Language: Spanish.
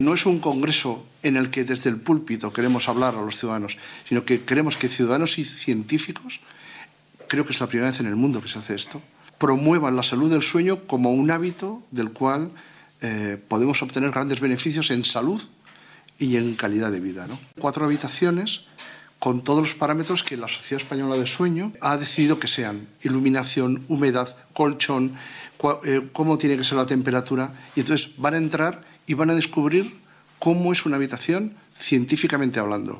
No es un congreso en el que desde el púlpito queremos hablar a los ciudadanos, sino que queremos que ciudadanos y científicos, creo que es la primera vez en el mundo que se hace esto, promuevan la salud del sueño como un hábito del cual podemos obtener grandes beneficios en salud y en calidad de vida, ¿no? 4 habitaciones con todos los parámetros que la Sociedad Española de Sueño ha decidido que sean: iluminación, humedad, colchón, cómo tiene que ser la temperatura. Y entonces van a entrar y van a descubrir cómo es una habitación científicamente hablando.